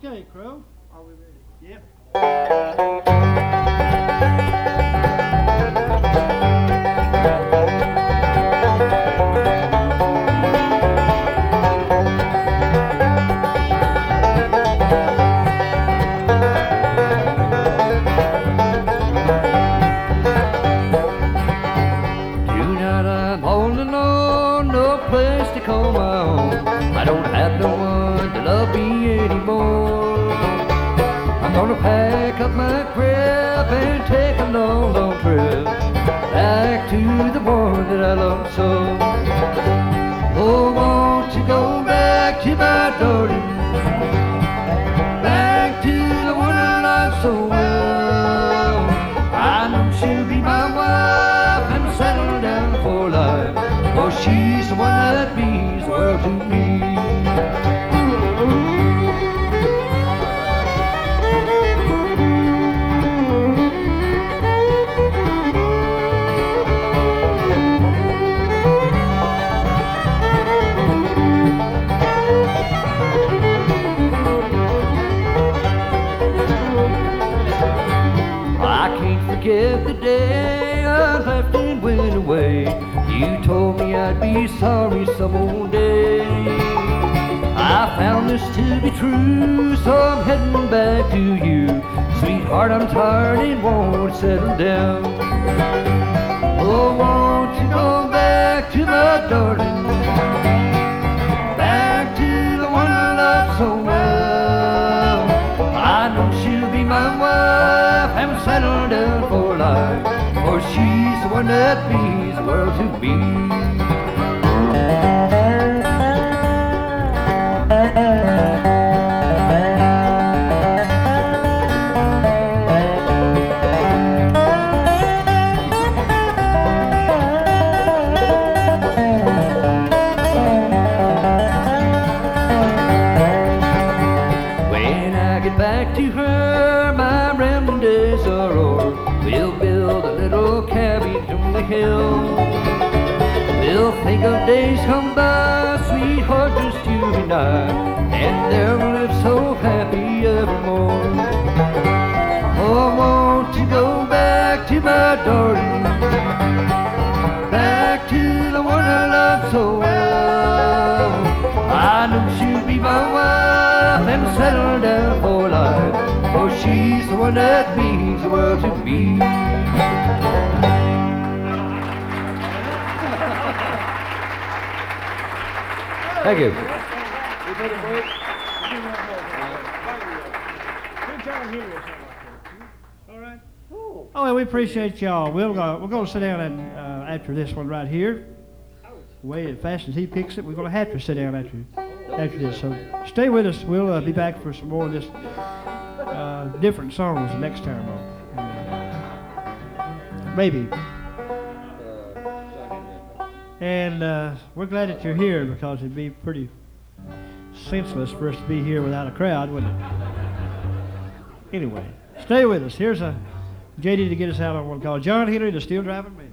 Okay, Crow, are we ready? Yep. Tonight I'm all alone, no place to call my own. I don't have no one to love me anymore. I'm gonna pack up my crap and take a long, long trip back to the one that I love so. Oh, won't you go back to my darling, back to the one I love so well. I know she'll be my wife and settle down for life, for she's the one that means the world to me. Forget the day I left and went away. You told me I'd be sorry some old day. I found this to be true, so I'm heading back to you. Sweetheart, I'm tired and won't settle down. Oh, won't you go back to my darling, back to the one I love so well. I know she'll be my wife and settle down for life, for she's the one that means the world to me. When I get back to her, my rambling days are o'er. We'll build a little cabin on the hill. We'll think of days come by, sweetheart, just you and I, and there we'll live so happy evermore. Oh, won't you go back to my darling, back to the one I love so well. I know she'll be my wife and settle down for life, for she's the one that means the world to me. Thank you. All right. Oh, well, we appreciate y'all. We're going to sit down and after this one right here. Way as fast as he picks it, we're going to have to sit down after this. So stay with us. We'll be back for some more of this different songs the next time. Maybe. And we're glad that you're here, because it'd be pretty senseless for us to be here without a crowd, wouldn't it? Anyway, stay with us. Here's a JD to get us out on one called John Henry, the Steel Driving Man.